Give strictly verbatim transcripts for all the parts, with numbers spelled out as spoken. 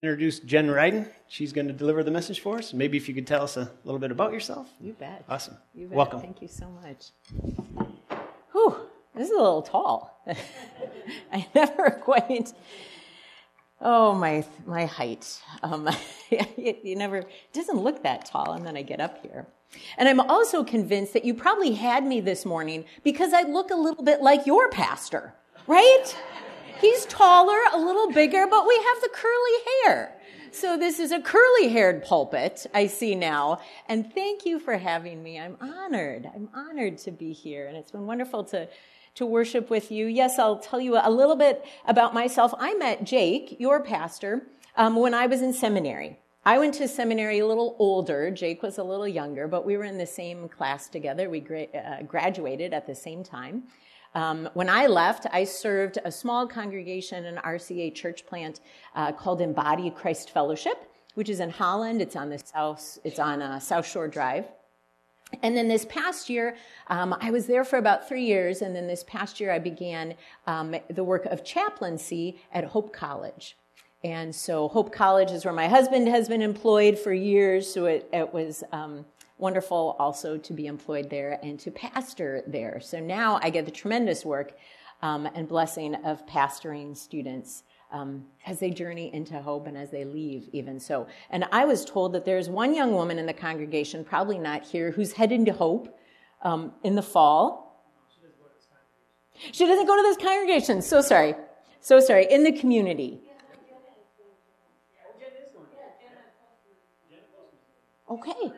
Introduce Jen Ryden. She's going to deliver the message for us. Maybe if you could tell us a little bit about yourself. You bet. Awesome. You bet. Welcome. Thank you so much. Whew, this is a little tall. I never quite. Oh, my my height. Um, you, you never. It doesn't look that tall, and then I get up here. And I'm also convinced that you probably had me this morning because I look a little bit like your pastor, right? He's taller, a little bigger, but we have the curly hair. So this is a curly-haired pulpit, I see now. And thank you for having me. I'm honored. I'm honored to be here. And it's been wonderful to, to worship with you. Yes, I'll tell you a little bit about myself. I met Jake, your pastor, um, when I was in seminary. I went to seminary a little older. Jake was a little younger, but we were in the same class together. We gra- uh, graduated at the same time. Um, when I left, I served a small congregation, an R C A church plant uh, called Embody Christ Fellowship, which is in Holland. It's on the south. It's on uh, South Shore Drive. And then this past year, um, I was there for about three years. And then this past year, I began um, the work of chaplaincy at Hope College. And so Hope College is where my husband has been employed for years. So it, it was Um, wonderful also to be employed there and to pastor there. So now I get the tremendous work um, and blessing of pastoring students um, as they journey into hope and as they leave even so. And I was told that there's one young woman in the congregation, probably not here, who's heading to Hope um, in the fall. She doesn't go to this congregation. So sorry. So sorry. In the community. Okay.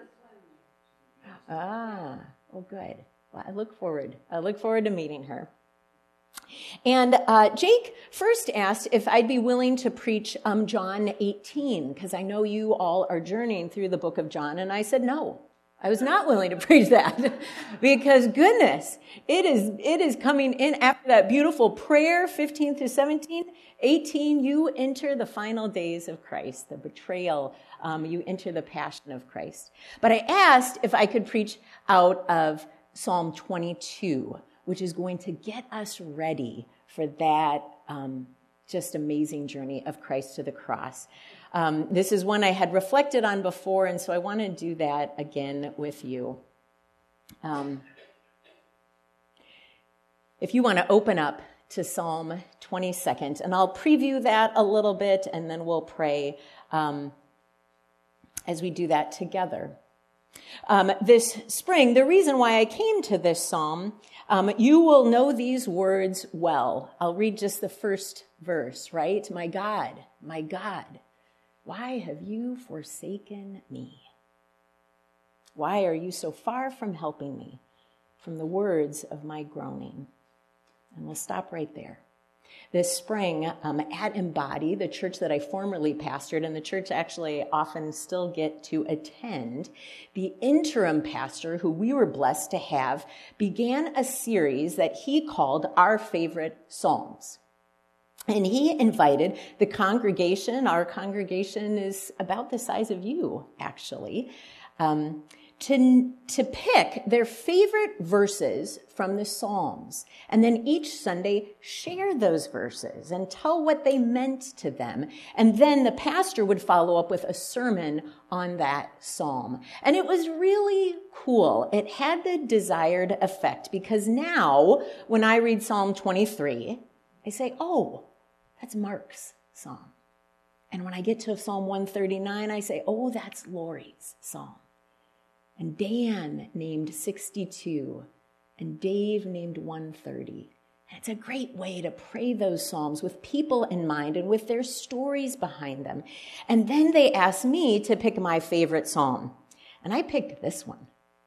Ah, oh, good. Well, I look forward. I look forward to meeting her. And uh, Jake first asked if I'd be willing to preach um, John eighteen, because I know you all are journeying through the book of John. And I said no. I was not willing to preach that because goodness, it is it is coming in after that beautiful prayer, fifteen through seventeen. eighteen, you enter the final days of Christ, the betrayal. Um, you enter the passion of Christ. But I asked if I could preach out of Psalm twenty-two, which is going to get us ready for that um, just amazing journey of Christ to the cross. Um, this is one I had reflected on before, and so I want to do that again with you. Um, if you want to open up to Psalm twenty-second, and I'll preview that a little bit, and then we'll pray um, as we do that together. Um, this spring, the reason why I came to this psalm, um, you will know these words well. I'll read just the first verse, right? My God, my God, why have you forsaken me? Why are you so far from helping me, from the words of my groaning? And we'll stop right there. This spring um, at Embody, the church that I formerly pastored, and the church actually often still get to attend, the interim pastor who we were blessed to have began a series that he called Our Favorite Psalms. And he invited the congregation, our congregation is about the size of you, actually, um, to, to pick their favorite verses from the Psalms. And then each Sunday, share those verses and tell what they meant to them. And then the pastor would follow up with a sermon on that psalm. And it was really cool. It had the desired effect because now, when I read Psalm twenty-three, I say, oh, that's Mark's psalm. And when I get to Psalm one thirty-nine, I say, oh, that's Lori's psalm. And Dan named sixty-two, and Dave named one thirty. And it's a great way to pray those psalms with people in mind and with their stories behind them. And then they asked me to pick my favorite psalm, and I picked this one.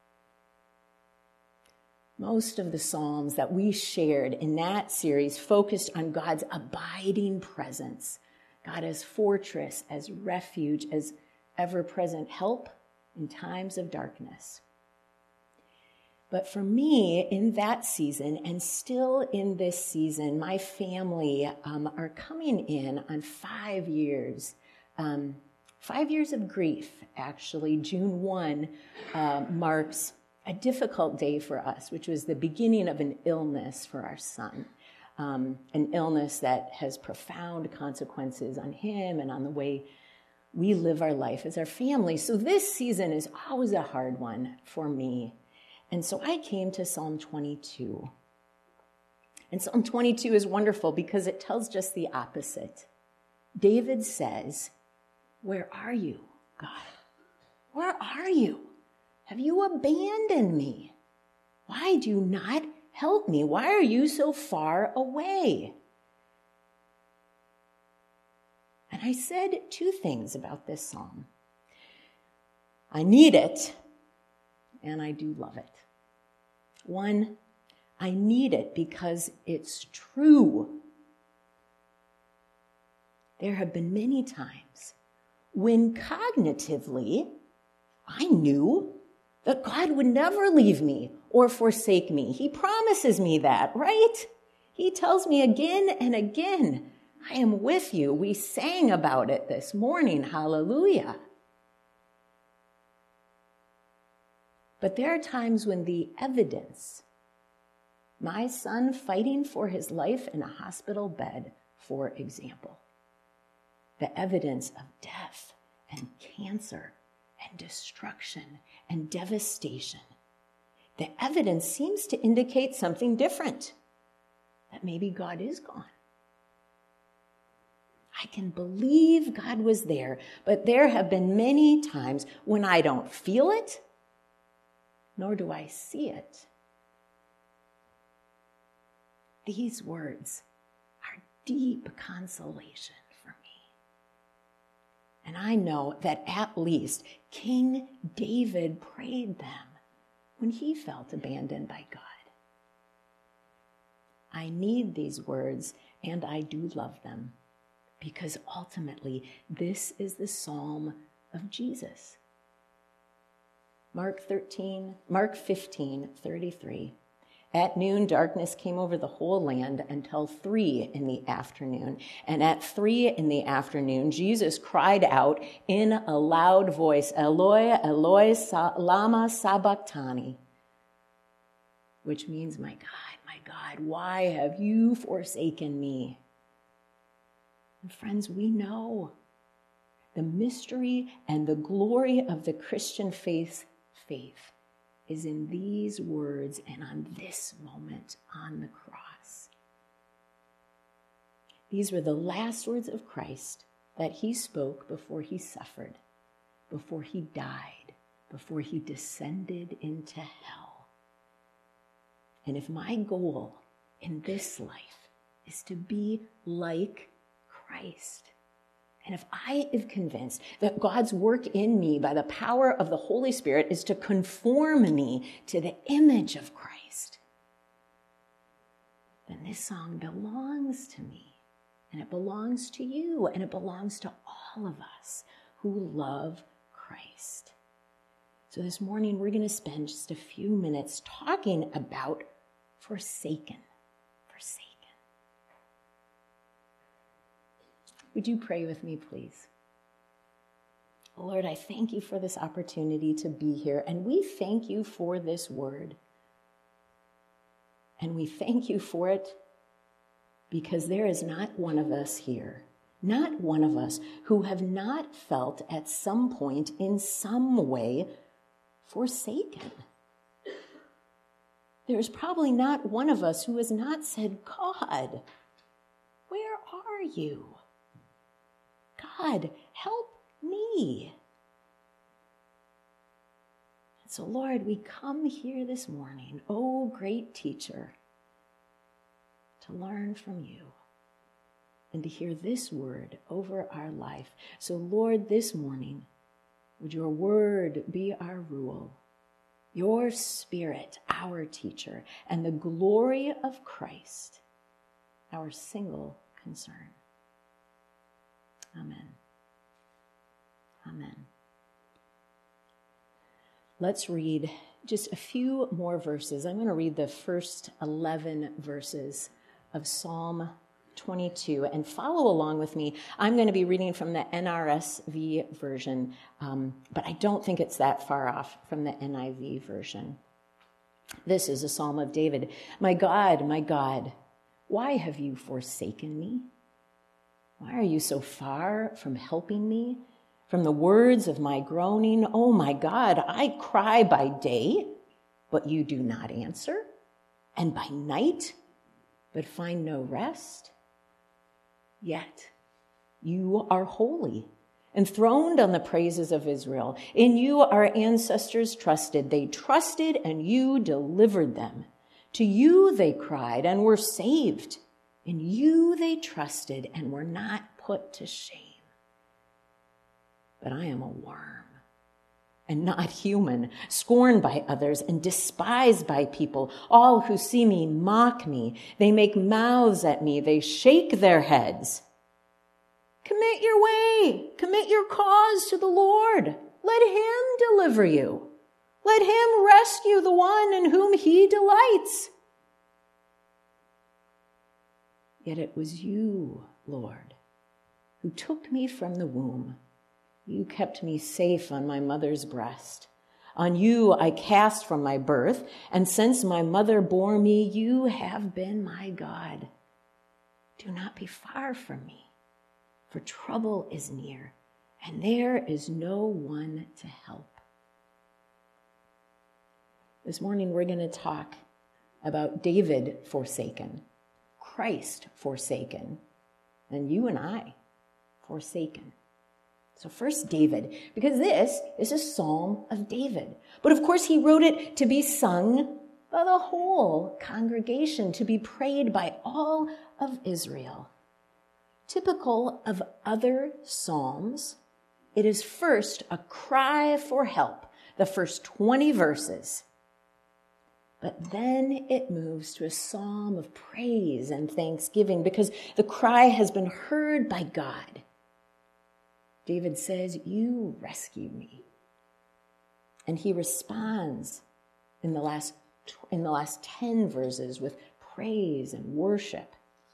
Most of the psalms that we shared in that series focused on God's abiding presence, God as fortress, as refuge, as ever-present help in times of darkness. But for me, in that season, and still in this season, my family um, are coming in on five years, um, five years of grief, actually. June first uh, marks a difficult day for us, which was the beginning of an illness for our son, um, an illness that has profound consequences on him and on the way we live our life as our family. So this season is always a hard one for me. And so I came to Psalm twenty-two. And Psalm twenty-two is wonderful because it tells just the opposite. David says, "Where are you, God? Where are you? Have you abandoned me? Why do you not help me? Why are you so far away?" And I said two things about this psalm. I need it, and I do love it. One, I need it because it's true. There have been many times when cognitively I knew that God would never leave me or forsake me. He promises me that, right? He tells me again and again, I am with you. We sang about it this morning. Hallelujah. But there are times when the evidence, my son fighting for his life in a hospital bed, for example, the evidence of death and cancer and destruction and devastation, the evidence seems to indicate something different, that maybe God is gone. I can believe God was there, but there have been many times when I don't feel it, nor do I see it. These words are deep consolation for me. And I know that at least King David prayed them when he felt abandoned by God. I need these words, and I do love them, because ultimately this is the psalm of Jesus. Mark thirteen, Mark fifteen, thirty-three. At noon, darkness came over the whole land until three in the afternoon. And at three in the afternoon, Jesus cried out in a loud voice, Eloi, Eloi, lama sabachthani, which means, my God, my God, why have you forsaken me? And friends, we know the mystery and the glory of the Christian faith, faith is in these words and on this moment on the cross. These were the last words of Christ that he spoke before he suffered, before he died, before he descended into hell. And if my goal in this life is to be like Christ, and if I am convinced that God's work in me by the power of the Holy Spirit is to conform me to the image of Christ, then this song belongs to me, and it belongs to you, and it belongs to all of us who love Christ. So this morning, we're going to spend just a few minutes talking about forsaken, forsaken. Would you pray with me, please? Lord, I thank you for this opportunity to be here, and we thank you for this word. And we thank you for it because there is not one of us here, not one of us who have not felt at some point in some way forsaken. There's probably not one of us who has not said, God, where are you? God, help me. And so, Lord, we come here this morning, oh great teacher, to learn from you and to hear this word over our life. So, Lord, this morning, would your word be our rule, your spirit, our teacher, and the glory of Christ, our single concern. Amen. Amen. Let's read just a few more verses. I'm going to read the first eleven verses of Psalm twenty-two and follow along with me. I'm going to be reading from the N R S V version, um, but I don't think it's that far off from the N I V version. This is a Psalm of David. My God, my God, why have you forsaken me? Why are you so far from helping me? from the words of my groaning. Oh my God, I cry by day, but you do not answer, and by night, but find no rest. Yet you are holy, enthroned on the praises of Israel. In you our ancestors trusted. They trusted and you delivered them. To you they cried and were saved. In you they trusted and were not put to shame. But I am a worm and not human, scorned by others and despised by people. All who see me mock me. They make mouths at me. They shake their heads. Commit your way. Commit your cause to the Lord. Let him deliver you. Let him rescue the one in whom he delights. Yet it was you, Lord, who took me from the womb. You kept me safe on my mother's breast. On you I cast from my birth, and since my mother bore me, you have been my God. Do not be far from me, for trouble is near, and there is no one to help. This morning we're going to talk about David forsaken, Christ forsaken, and you and I forsaken. So first, David, because this is a psalm of David. But of course, he wrote it to be sung by the whole congregation, to be prayed by all of Israel. Typical of other psalms, it is first a cry for help, the first twenty verses. But then it moves to a psalm of praise and thanksgiving because the cry has been heard by God. David says, you rescued me. And he responds in the last in the last ten verses with praise and worship.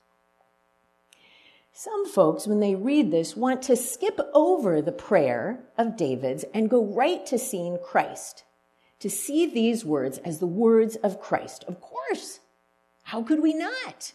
Some folks, when they read this, want to skip over the prayer of David's and go right to seeing Christ, to see these words as the words of Christ. Of course, how could we not?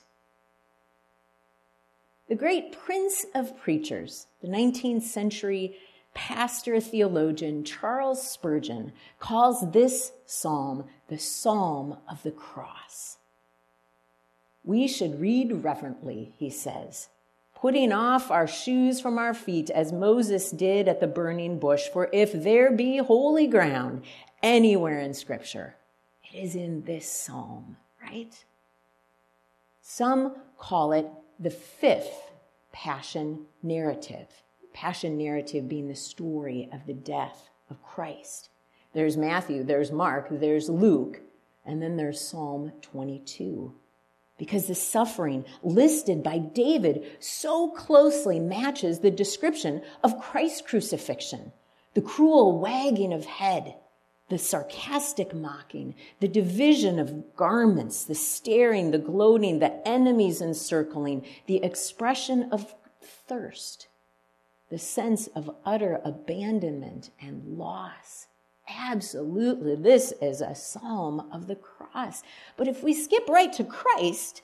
The great prince of preachers, the nineteenth century pastor theologian Charles Spurgeon, calls this psalm the Psalm of the Cross. We should read reverently, he says, putting off our shoes from our feet as Moses did at the burning bush. For if there be holy ground anywhere in Scripture, it is in this psalm, right? Some call it the fifth passion narrative. Passion narrative being the story of the death of Christ. There's Matthew, there's Mark, there's Luke, and then there's Psalm twenty-two. Because the suffering listed by David so closely matches the description of Christ's crucifixion. The cruel wagging of head, the sarcastic mocking, the division of garments, the staring, the gloating, the enemies encircling, the expression of thirst, the sense of utter abandonment and loss. Absolutely, this is a psalm of the cross. But if we skip right to Christ,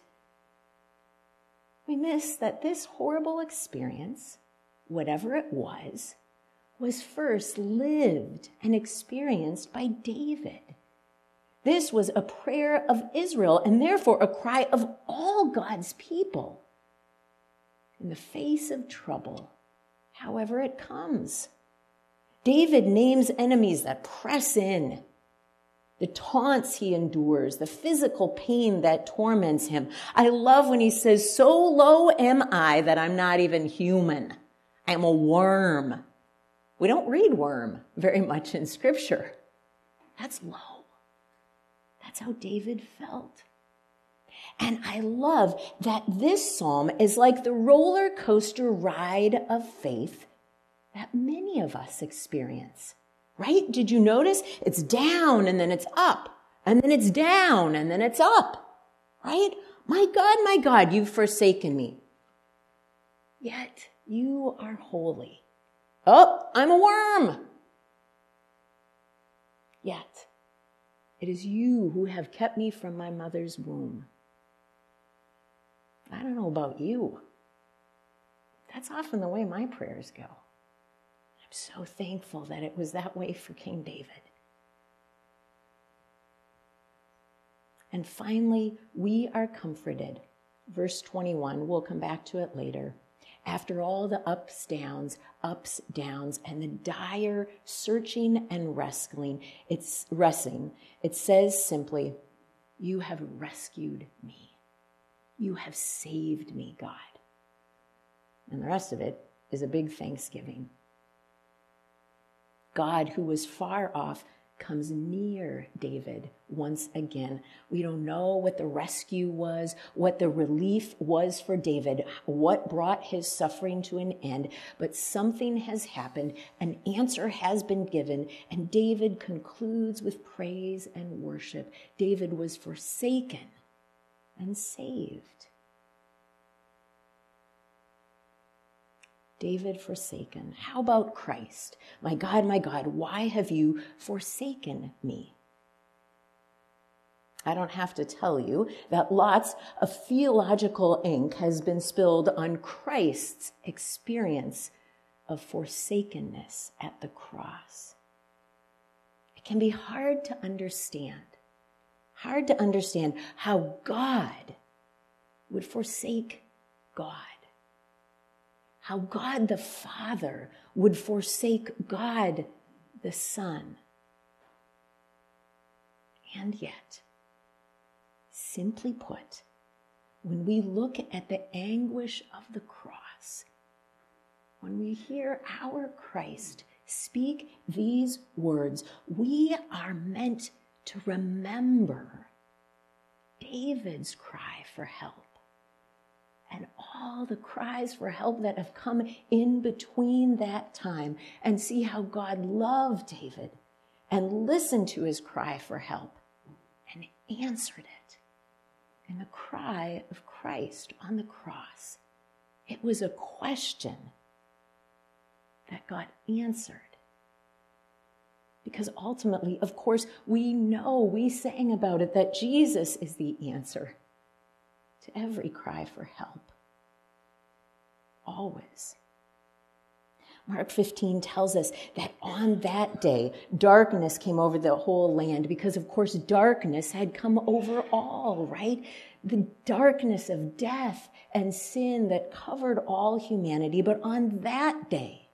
we miss that this horrible experience, whatever it was, was first lived and experienced by David. This was a prayer of Israel and therefore a cry of all God's people in the face of trouble, however it comes. David names enemies that press in, the taunts he endures, the physical pain that torments him. I love when he says, so low am I that I'm not even human. I am a worm. We don't read worm very much in Scripture. That's low. That's how David felt. And I love that this psalm is like the roller coaster ride of faith that many of us experience, right? Did you notice? It's down and then it's up, and then it's down and then it's up, right? My God, my God, you've forsaken me. Yet you are holy. Oh, I'm a worm. Yet it is you who have kept me from my mother's womb. I don't know about you. That's often the way my prayers go. I'm so thankful that it was that way for King David. And finally, we are comforted. Verse twenty-one, we'll come back to it later. After all the ups, downs, ups, downs, and the dire searching and wrestling, it's wrestling, it says simply, you have rescued me. You have saved me, God. And the rest of it is a big thanksgiving. God, who was far off, comes near David once again. We don't know what the rescue was, what the relief was for David, what brought his suffering to an end, but something has happened, an answer has been given, and David concludes with praise and worship. David was forsaken and saved. David forsaken. How about Christ? My God, my God, why have you forsaken me? I don't have to tell you that lots of theological ink has been spilled on Christ's experience of forsakenness at the cross. It can be hard to understand, hard to understand how God would forsake God. How God the Father would forsake God the Son. And yet, simply put, when we look at the anguish of the cross, when we hear our Christ speak these words, we are meant to remember David's cry for help. And all the cries for help that have come in between that time, and see how God loved David and listened to his cry for help and answered it. And the cry of Christ on the cross, it was a question that God answered. Because ultimately, of course, we know, we sang about it, that Jesus is the answer to every cry for help. Always. Mark fifteen tells us that on that day, darkness came over the whole land because, of course, darkness had come over all, right? The darkness of death and sin that covered all humanity. But on that day,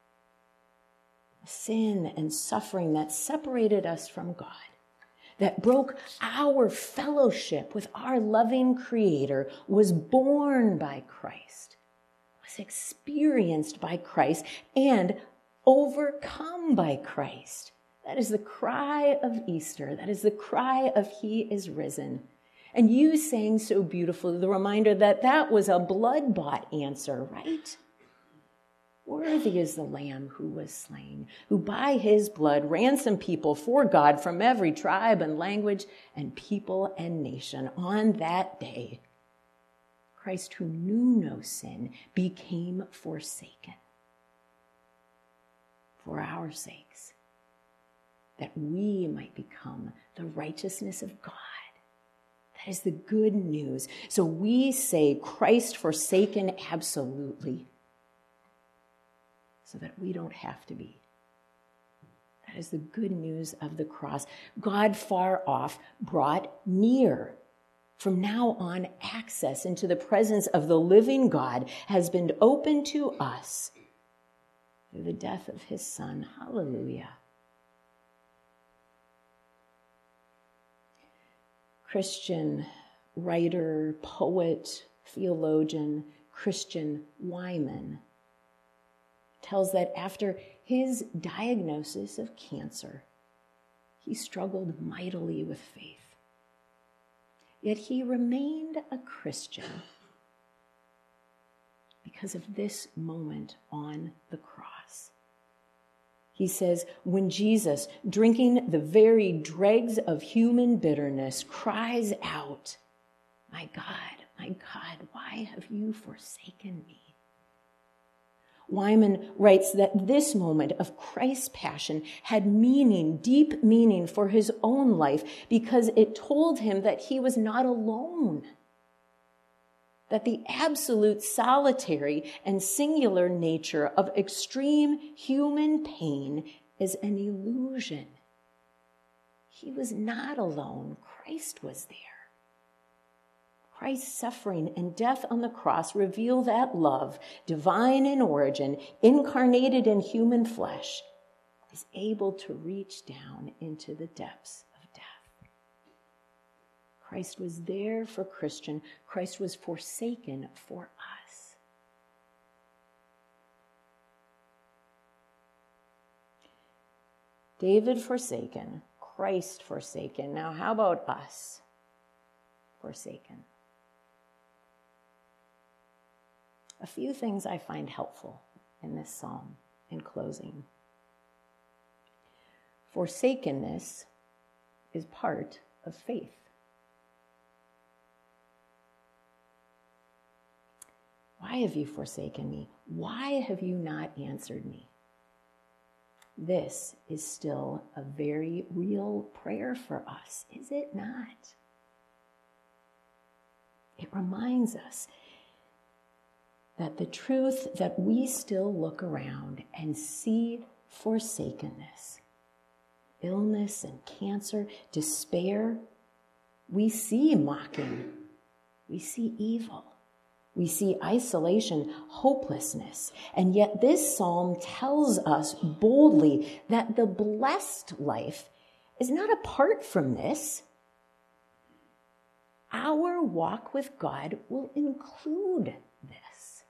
sin and suffering that separated us from God, that broke our fellowship with our loving Creator, was borne by Christ, was experienced by Christ, and overcome by Christ. That is the cry of Easter. That is the cry of He is risen. And you sang so beautifully the reminder that that was a blood-bought answer, right? Worthy is the Lamb who was slain, who by his blood ransomed people for God from every tribe and language and people and nation. On that day, Christ, who knew no sin, became forsaken for our sakes, that we might become the righteousness of God. That is the good news. So we say Christ forsaken absolutely, so that we don't have to be. That is the good news of the cross. God far off brought near. From now on, access into the presence of the living God has been opened to us through the death of his Son. Hallelujah. Christian writer, poet, theologian, Christian Wyman tells that after his diagnosis of cancer, he struggled mightily with faith. Yet he remained a Christian because of this moment on the cross. He says, when Jesus, drinking the very dregs of human bitterness, cries out, "My God, my God, why have you forsaken me?" Wyman writes that this moment of Christ's passion had meaning, deep meaning for his own life, because it told him that he was not alone. that the absolute solitary and singular nature of extreme human pain is an illusion. He was not alone. Christ was there. Christ's suffering and death on the cross reveal that love, divine in origin, incarnated in human flesh, is able to reach down into the depths of death. Christ was there for Christian. Christ was forsaken for us. David forsaken, Christ forsaken. Now, how about us forsaken? A few things I find helpful in this psalm in closing. Forsakenness is part of faith. Why have you forsaken me? Why have you not answered me? This is still a very real prayer for us, is it not? It reminds us that the truth that we still look around and see forsakenness, illness and cancer, despair, we see mocking, we see evil. We see isolation, hopelessness, and yet this psalm tells us boldly that the blessed life is not apart from this. Our walk with God will include this.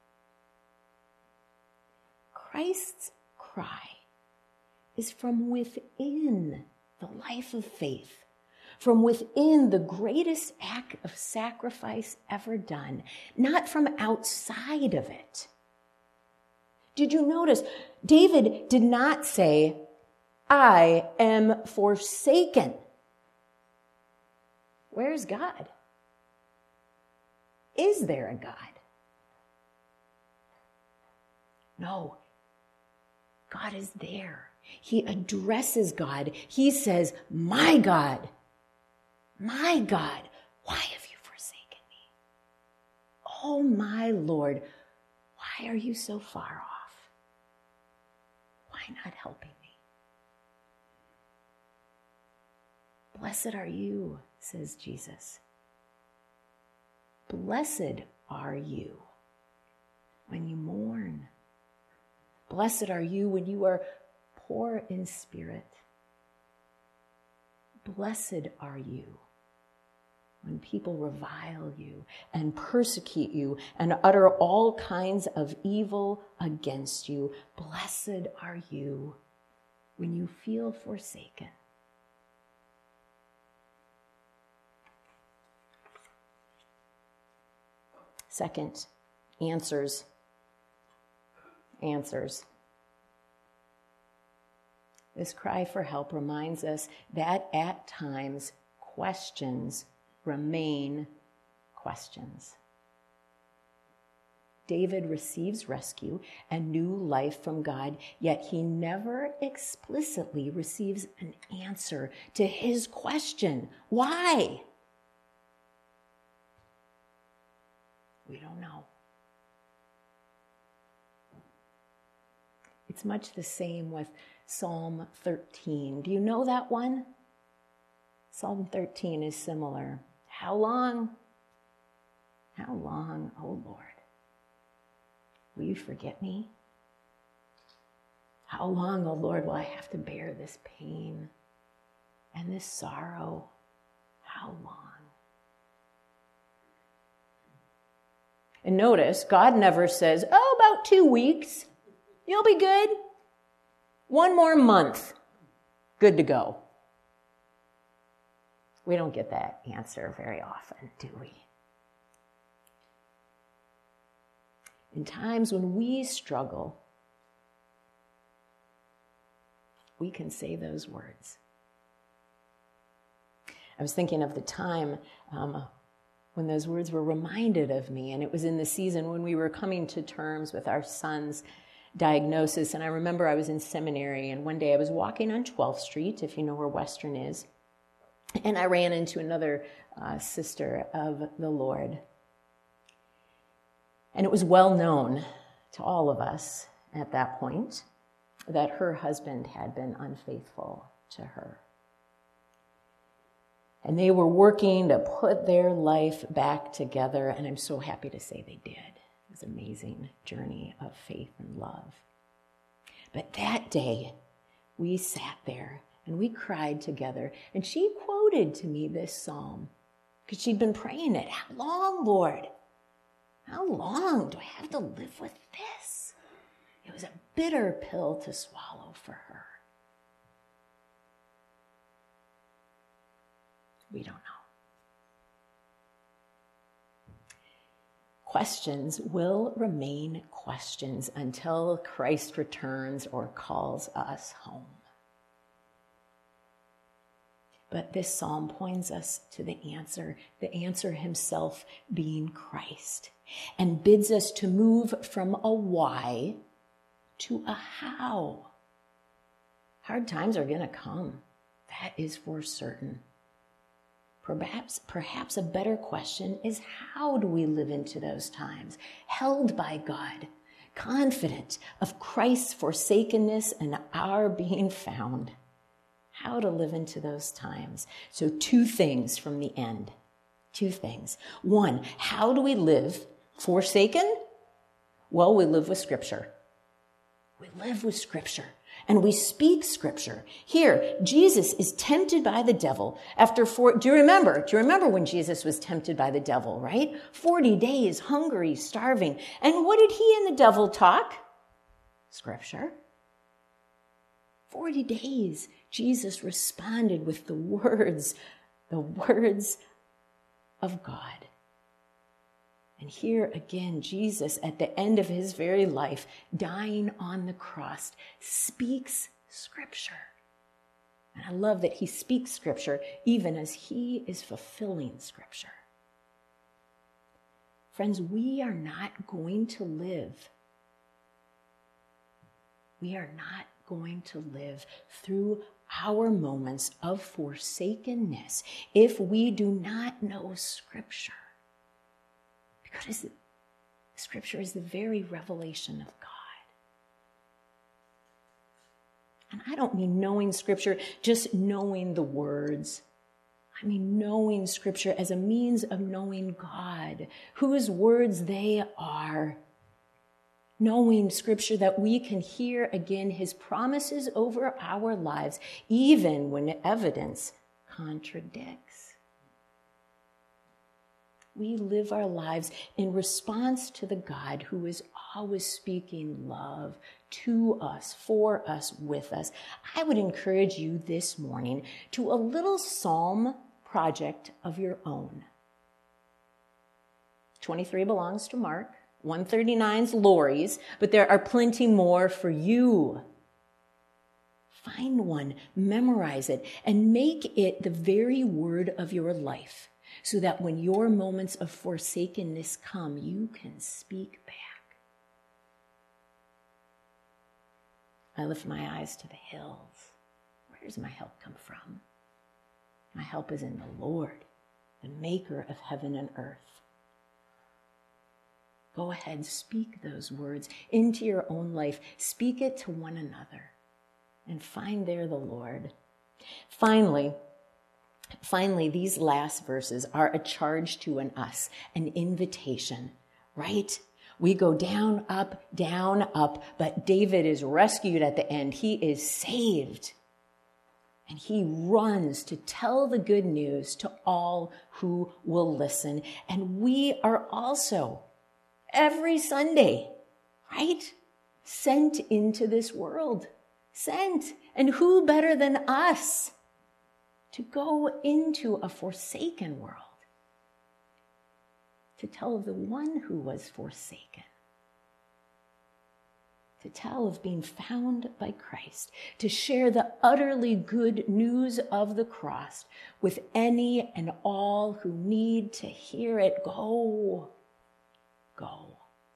Christ's cry is from within the life of faith, from within the greatest act of sacrifice ever done, not from outside of it. Did you notice? David did not say, I am forsaken. Where's God? Is there a God? No. God is there. He addresses God. He says, my God. My God, why have you forsaken me? Oh, my Lord, why are you so far off? Why not helping me? Blessed are you, says Jesus. Blessed are you when you mourn. Blessed are you when you are poor in spirit. Blessed are you when people revile you and persecute you and utter all kinds of evil against you. Blessed are you when you feel forsaken. Second, answers. Answers. This cry for help reminds us that at times questions remain questions. David receives rescue and new life from God, yet he never explicitly receives an answer to his question. Why? We don't know. It's much the same with Psalm thirteen. Do you know that one? Psalm thirteen is similar. How long? How long, oh Lord, will you forget me? How long, oh Lord, will I have to bear this pain and this sorrow? How long? And notice, God never says, oh, about two weeks. You'll be good. One more month. Good to go. We don't get that answer very often, do we? In times when we struggle, we can say those words. I was thinking of the time um, when those words were reminded of me, and it was in the season when we were coming to terms with our son's diagnosis. And I remember I was in seminary, and one day I was walking on twelfth street, if you know where Western is, and I ran into another uh, sister of the Lord. And it was well known to all of us at that point that her husband had been unfaithful to her. And they were working to put their life back together, and I'm so happy to say they did. It was an amazing journey of faith and love. But that day, we sat there and we cried together, and she quoted to me this psalm because she'd been praying it. How long, Lord? How long do I have to live with this? It was a bitter pill to swallow for her. We don't know. Questions will remain questions until Christ returns or calls us home. But this psalm points us to the answer, the answer himself being Christ, and bids us to move from a why to a how. Hard times are going to come. That is for certain. Perhaps, perhaps a better question is, how do we live into those times, held by God, confident of Christ's forsakenness and our being found? How to live into those times. So two things from the end. Two things. One, how do we live forsaken? Well, we live with Scripture. We live with Scripture. And we speak Scripture. Here, Jesus is tempted by the devil after four, do you remember? Do you remember when Jesus was tempted by the devil, right? forty days, hungry, starving. And what did he and the devil talk? Scripture. forty days, Jesus responded with the words, the words of God. And here again, Jesus, at the end of his very life, dying on the cross, speaks Scripture. And I love that he speaks Scripture even as he is fulfilling Scripture. Friends, we are not going to live. We are not going to live through our moments of forsakenness if we do not know Scripture. Because Scripture is the very revelation of God. And I don't mean knowing Scripture, just knowing the words. I mean knowing Scripture as a means of knowing God, whose words they are. Knowing Scripture that we can hear again his promises over our lives, even when evidence contradicts. We live our lives in response to the God who is always speaking love to us, for us, with us. I would encourage you this morning to a little psalm project of your own. twenty-three belongs to Mark. one thirty-nine's Lori's, but there are plenty more for you. Find one, memorize it, and make it the very word of your life, so that when your moments of forsakenness come, you can speak back. I lift my eyes to the hills. Where does my help come from? My help is in the Lord, the maker of heaven and earth. Go ahead, speak those words into your own life. Speak it to one another and find there the Lord. Finally, finally, these last verses are a charge to an us, an invitation, right? We go down, up, down, up, but David is rescued at the end. He is saved. And he runs to tell the good news to all who will listen. And we are also, every Sunday, right? Sent into this world. Sent. And who better than us to go into a forsaken world? To tell of the one who was forsaken. To tell of being found by Christ. To share the utterly good news of the cross with any and all who need to hear it. Go. Go.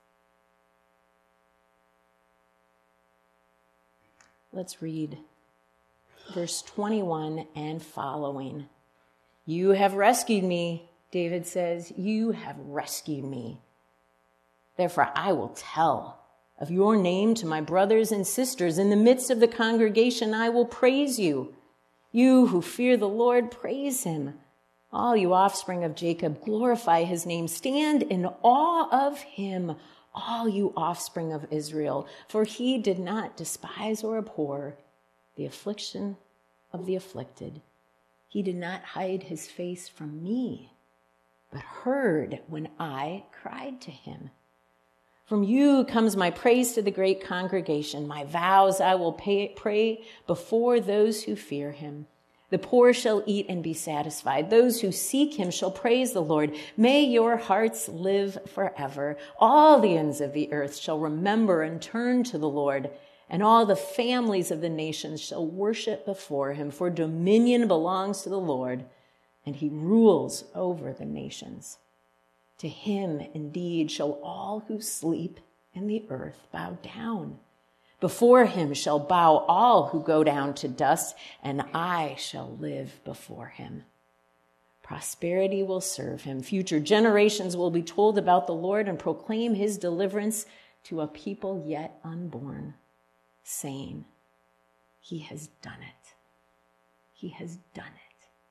Let's read verse twenty-one and following. You have rescued me, David says. You have rescued me. Therefore, I will tell of your name to my brothers and sisters. In the midst of the congregation, I will praise you. You who fear the Lord, praise him. All you offspring of Jacob, glorify his name. Stand in awe of him, all you offspring of Israel. For he did not despise or abhor the affliction of the afflicted. He did not hide his face from me, but heard when I cried to him. From you comes my praise to the great congregation. My vows I will pay, pray before those who fear him. The poor shall eat and be satisfied. Those who seek him shall praise the Lord. May your hearts live forever. All the ends of the earth shall remember and turn to the Lord, and all the families of the nations shall worship before him. For dominion belongs to the Lord, and he rules over the nations. To him, indeed, shall all who sleep in the earth bow down. Before him shall bow all who go down to dust, and I shall live before him. Prosperity will serve him. Future generations will be told about the Lord and proclaim his deliverance to a people yet unborn, saying, he has done it. He has done it.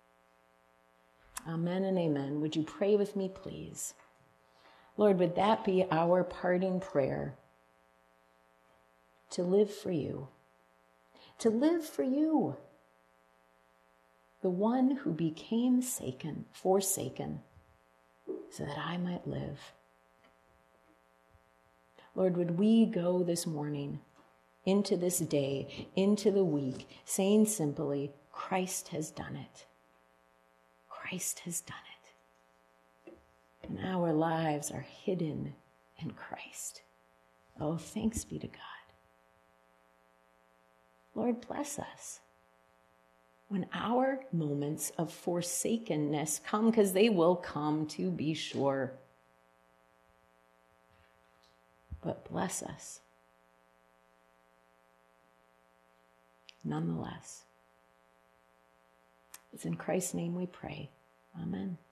Amen and amen. Would you pray with me, please? Lord, would that be our parting prayer? To live for you. To live for you. The one who became forsaken, forsaken, so that I might live. Lord, would we go this morning into this day, into the week, saying simply, Christ has done it. Christ has done it. And our lives are hidden in Christ. Oh, thanks be to God. Lord, bless us. When our moments of forsakenness come, because they will come, to be sure. But bless us nonetheless. It's in Christ's name we pray. Amen.